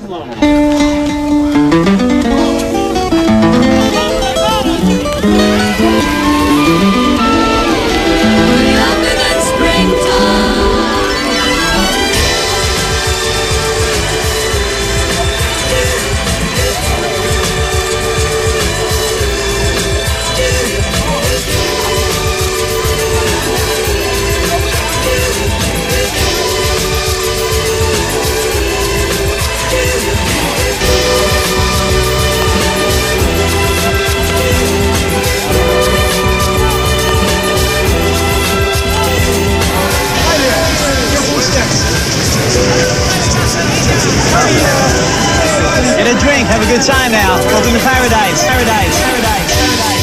Get a drink, have a good time now. Welcome to paradise, paradise, paradise, paradise.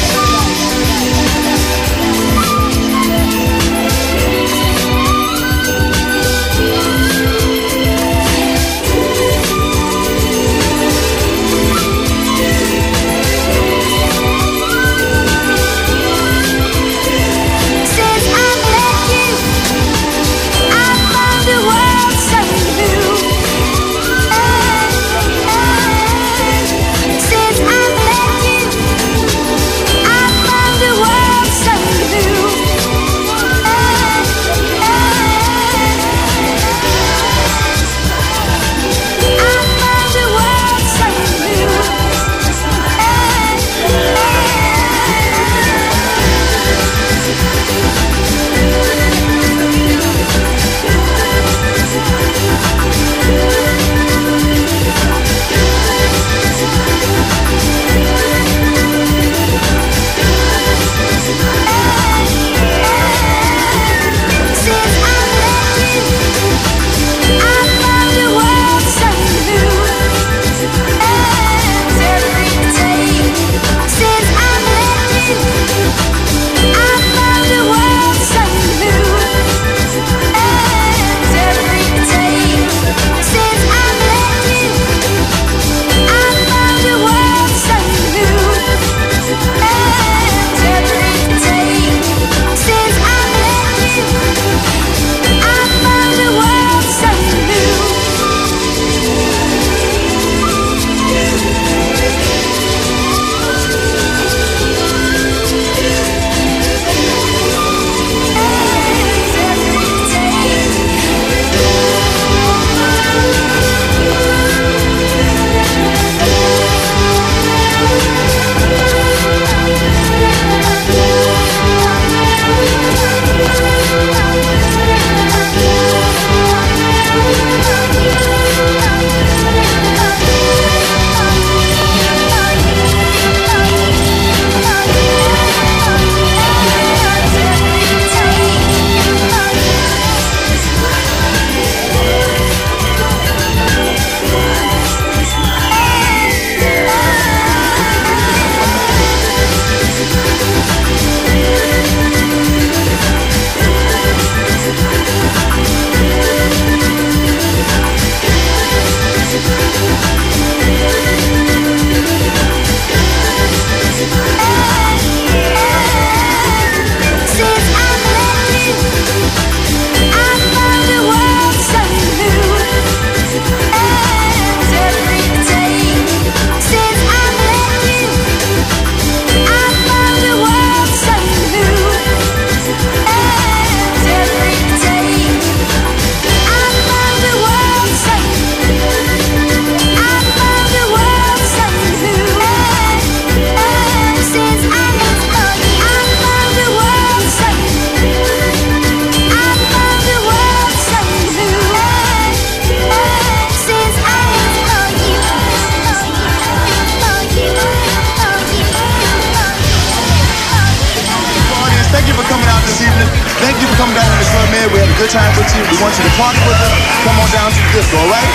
Thank you for coming down to the Club Med. We had a good time with you. We want you to party with us. Come on down to the disco, all right?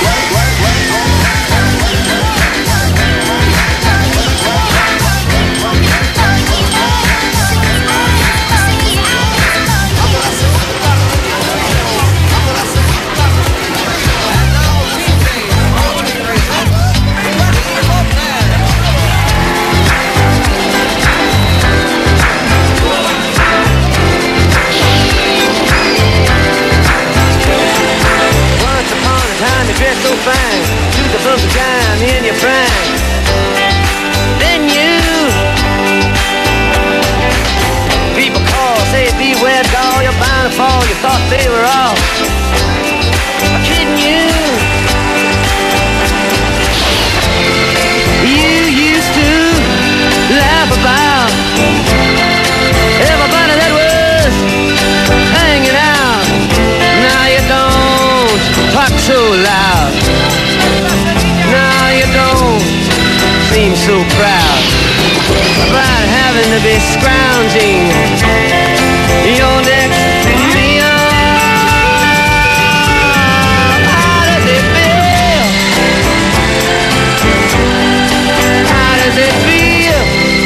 Dressed so fine, to the sometime in your prime. Then you people call, say beware doll, you're bound to fall. You thought they were all kidding you. You used to laugh about everybody that was hanging out. Now you don't talk so loud. Now you don't seem so proud about having to be scrounging your next meal. How does it feel? How does it feel?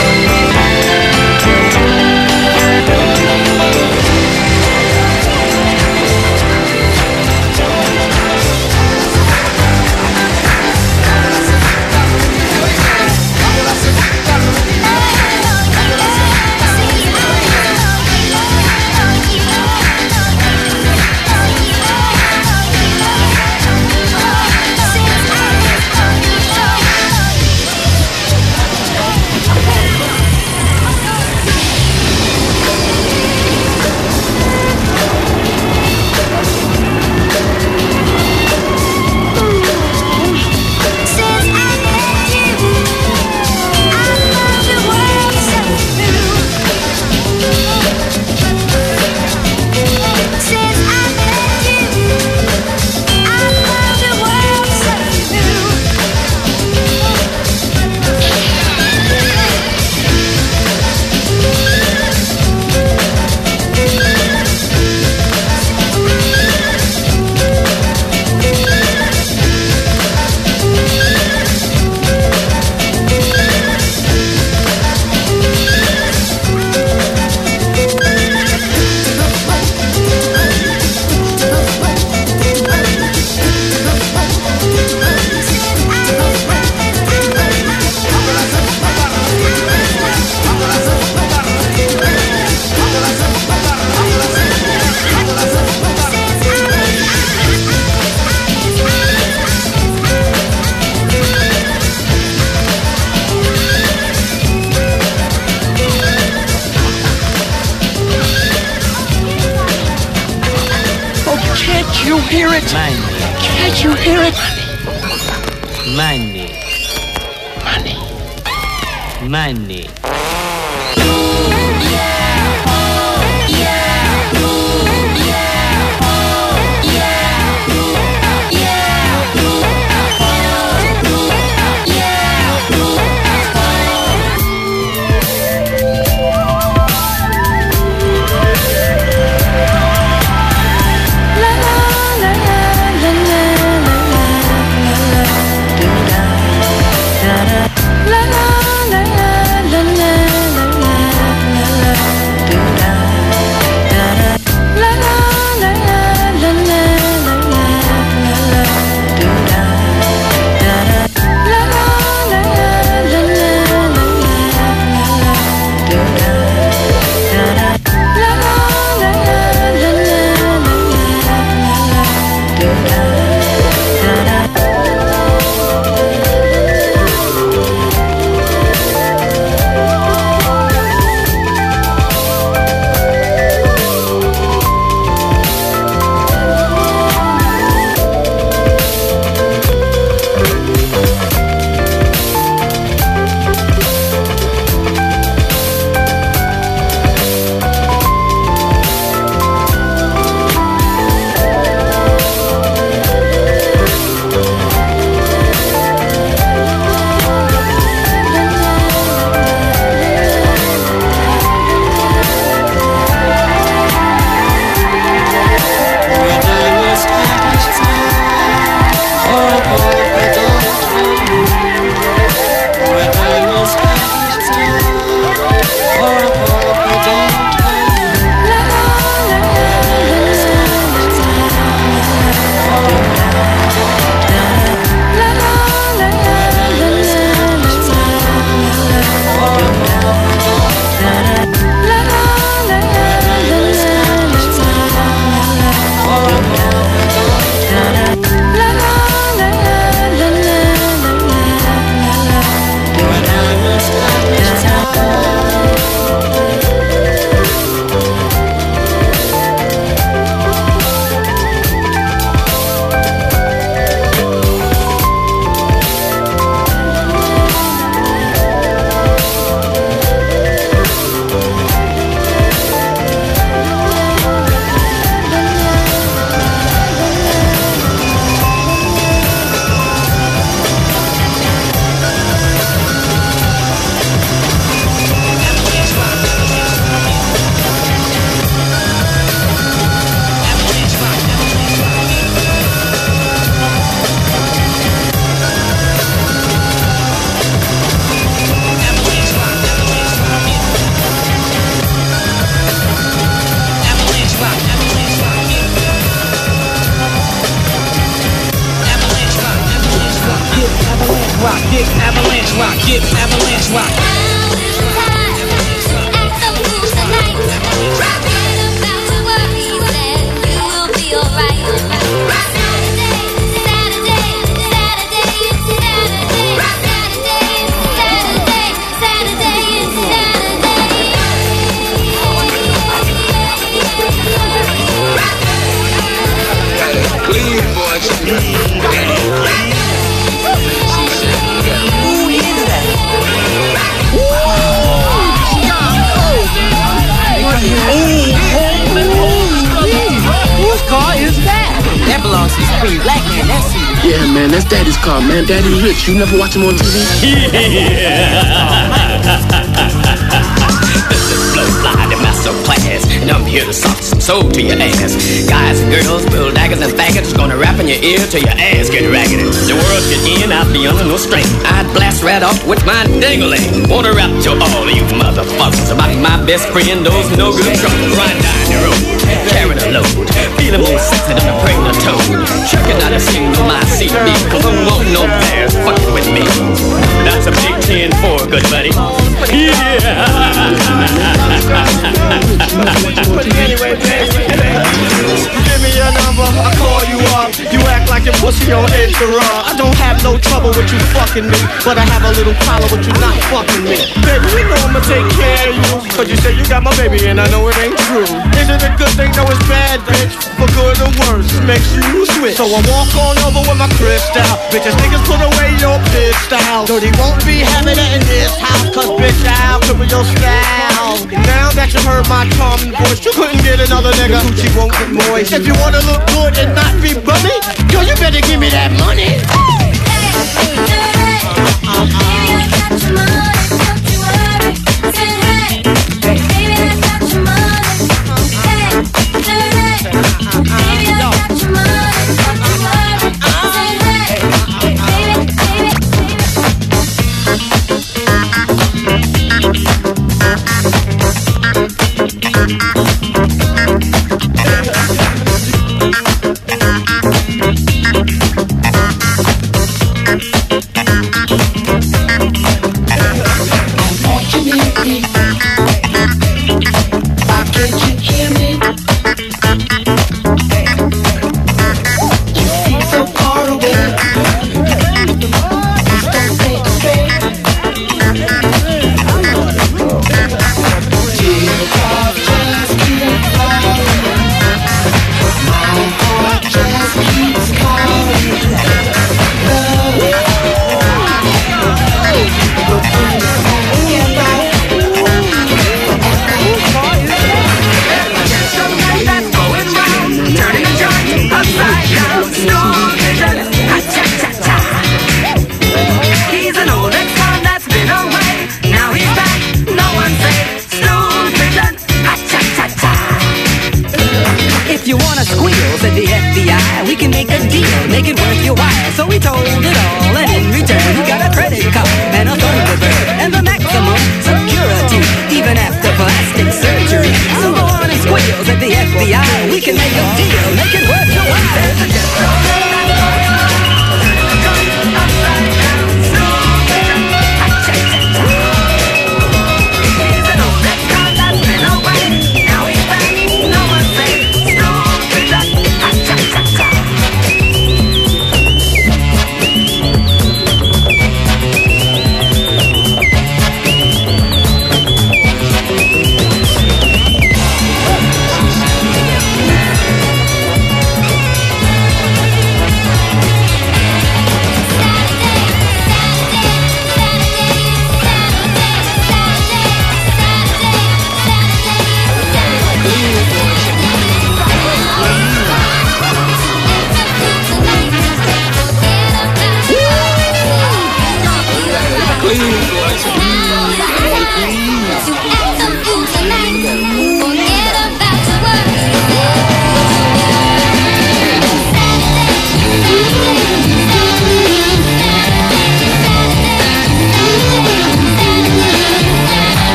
you hear it? Money. Can't you hear it? Money. Money. Money. La la la la la. Get avalanche rock, get avalanche rock. Whose car is that? That belongs to this pretty black man, that's you. Yeah, man, that's Daddy's car, man. Daddy rich. You never watch him on TV? This is Flow Fly, the master class, and I'm here to sock some soul to your ass. Guys and girls, build daggers and faggots, gonna rap in your ear till your ass get ragged. The world get in, I'd be under no strain. I'd blast right off with my dingling. Wanna rap to all of you motherfuckers about my best friend, those no good troubles. Riding down the road, carrying a load, feeling more sexy than a pregnant toad. Checking out a single my CD, cause I don't want no bears fucking with me. That's a big 10-4, good buddy. Anyway, give me your number, I call you up. You act like your pussy on edge to run. I don't have no trouble with you fucking me, but I have a little problem with you not fucking me. Baby, you know I'ma take care of you, cause you say you got my baby and I know it ain't true. Is it a good thing? No, it's bad, bitch. For good or worse, makes you switch. So I walk on over with my crystal. Bitches, niggas, put away your pistol. Dirty won't be having it in this house, cause bitch, I'll cover your style. Now that you heard my charming voice, you couldn't get another nigga. Gucci won't get moist. If you wanna look good and not be bummy, girl, you better give me that money.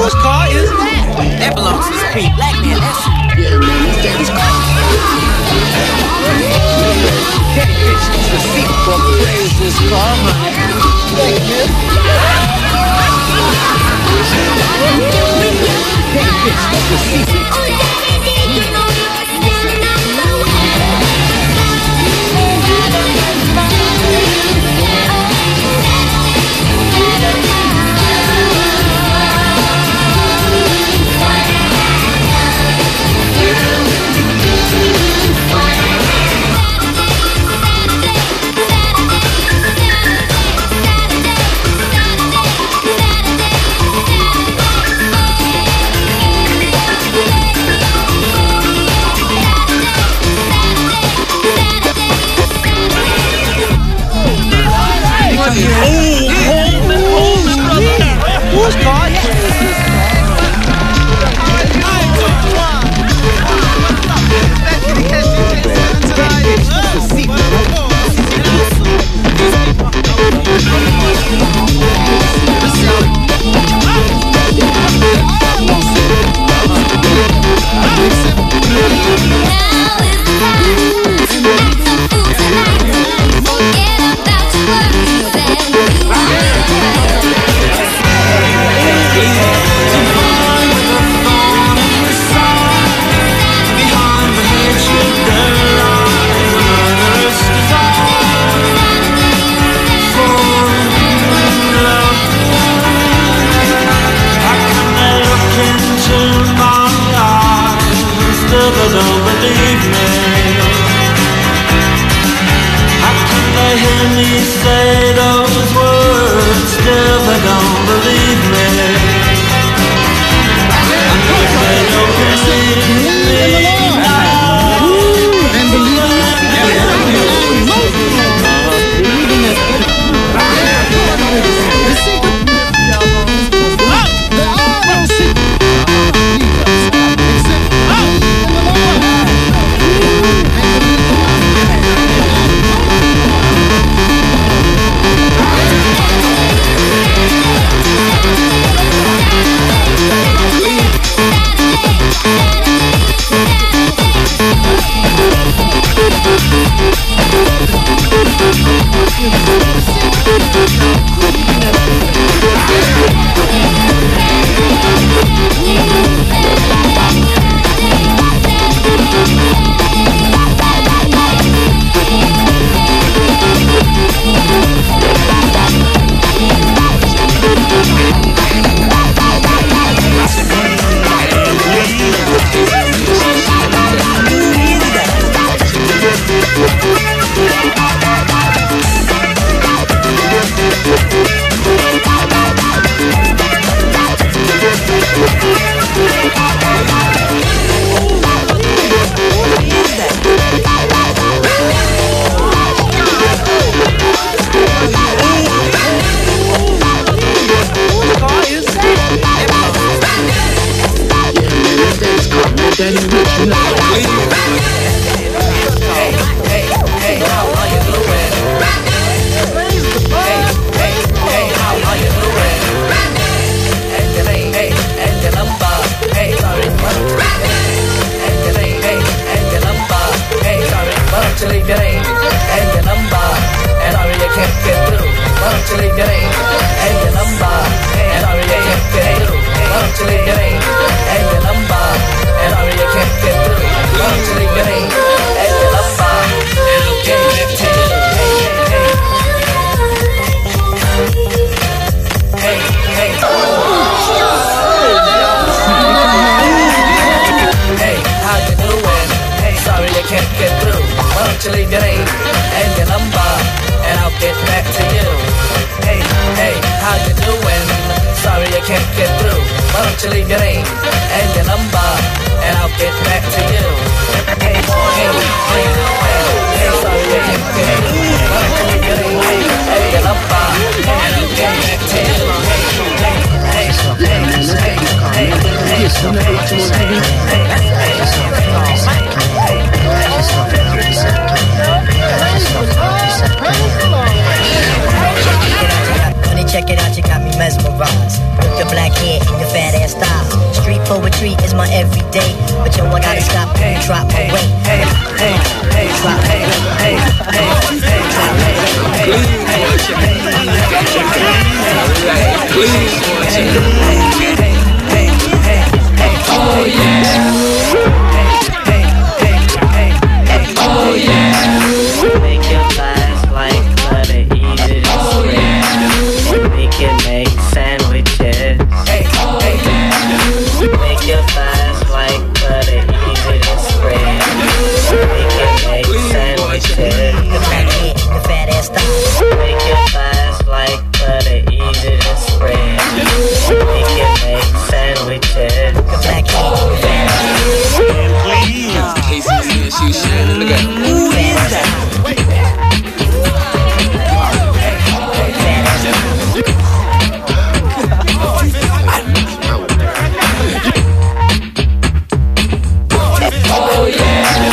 Whose car is that? That belongs to this Pete Black man. That's Yeah, man, that's daddy's car. Can't fix the seat for praise this car, honey. Thank you. Can't fix the seat. Whose car is Check it out, you got me mesmerized with your black hair and your fat ass style. Street poetry is my everyday, but yo, I gotta stop and drop my weight. Drop my Oh yeah. Oh yeah. Make your thighs like butter, eat it and spread. Make it make sandwiches. Make your thighs like butter, eat it and spread. Make it make sandwiches. the fat ass style. Make your thighs like butter, eat it and spread. Make it make sandwiches. The black hair, the fat ass. Casey said she's shining. Look at her. Who is that? Oh yeah.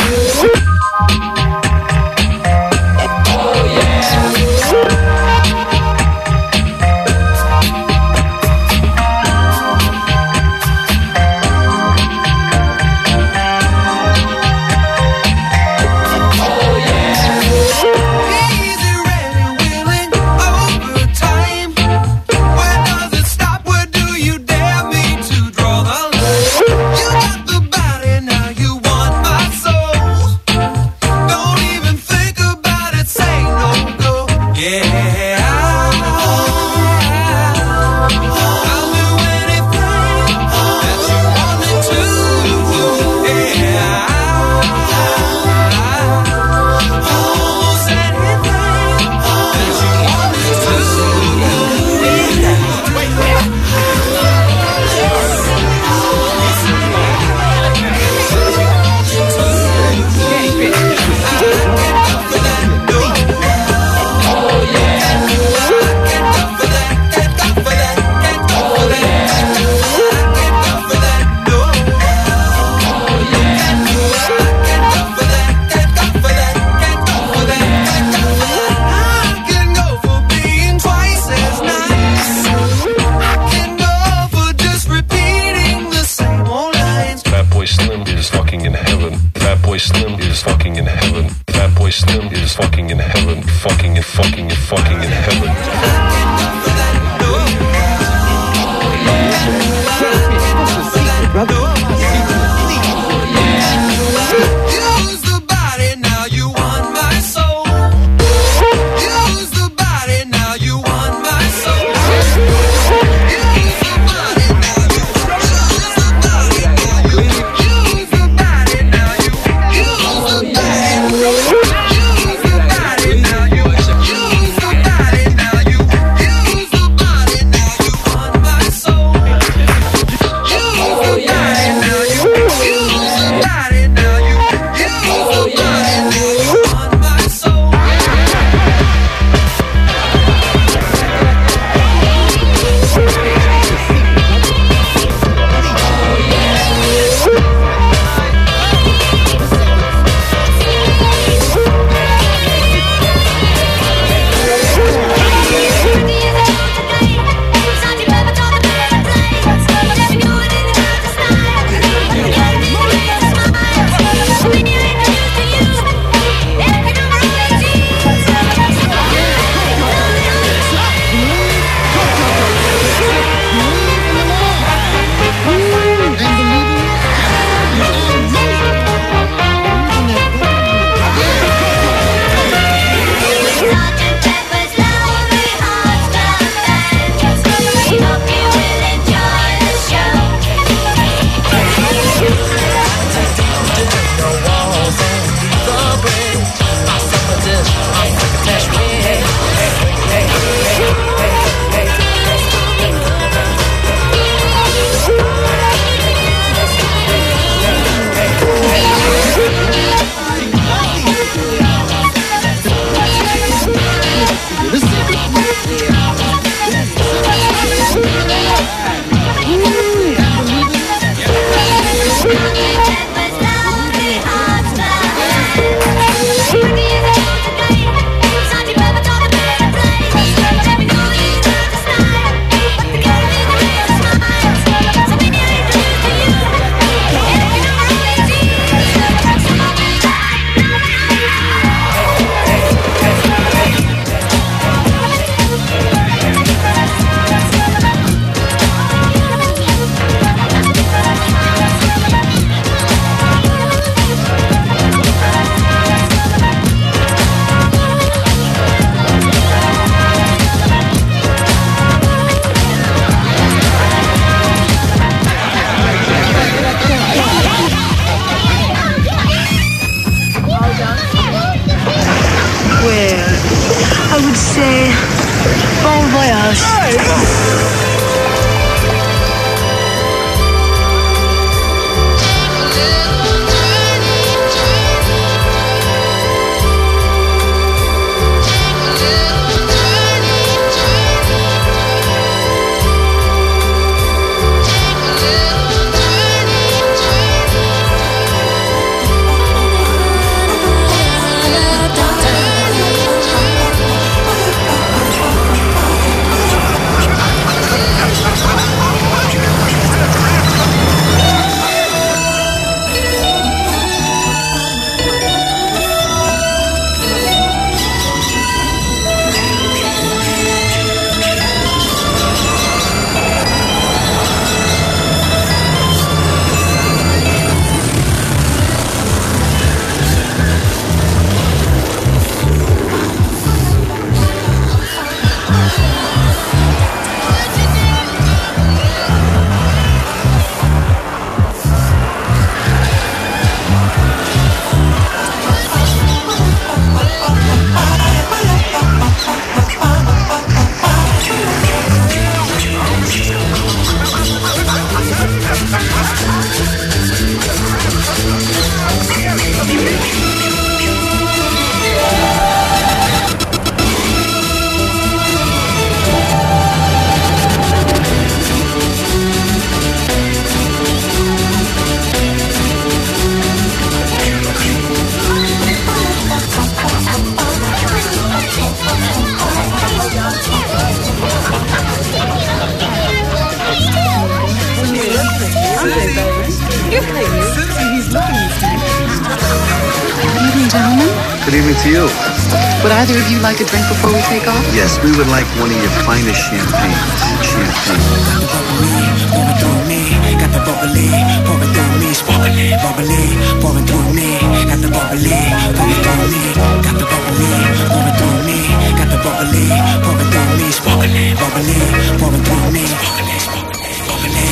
He's looking at you. Good evening, gentlemen. Good evening to you. Would either of you like a drink before we take off? Yes, we would like one of your finest champagnes. Champagne. Pouring through me, got the bubbly. Pouring through me, sparkling, bubbly. Pouring through me, got the bubbly. Pouring through me, got the bubbly. Pouring through me, got the bubbly. Pouring through me, sparkling, bubbly. Pouring through me, sparkling, bubbly.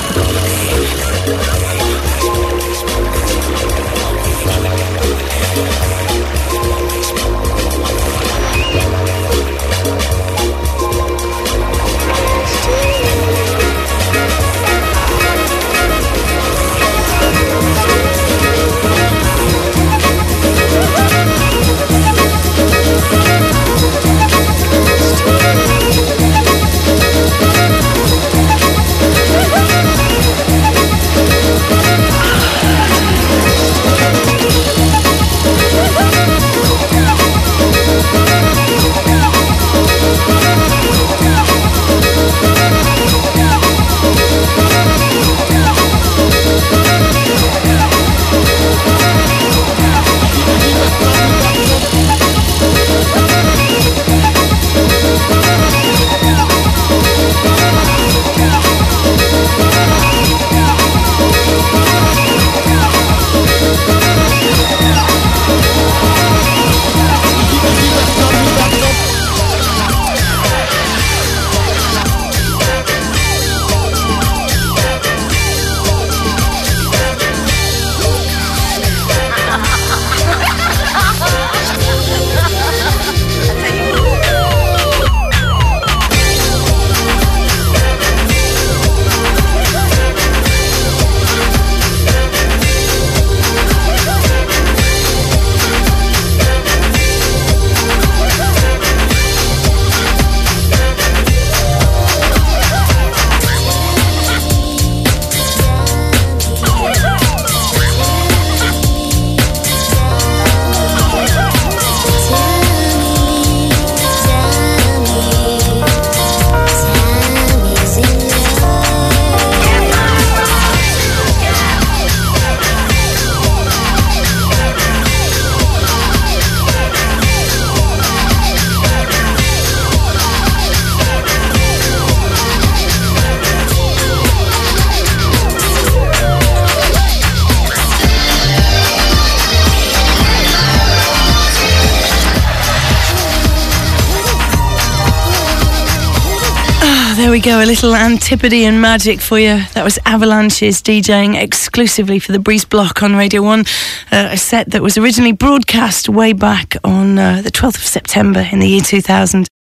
There we go, a little Antipodean magic for you. That was Avalanches DJing exclusively for the Breeze Block on Radio 1, a set that was originally broadcast way back on the 12th of September in the year 2000.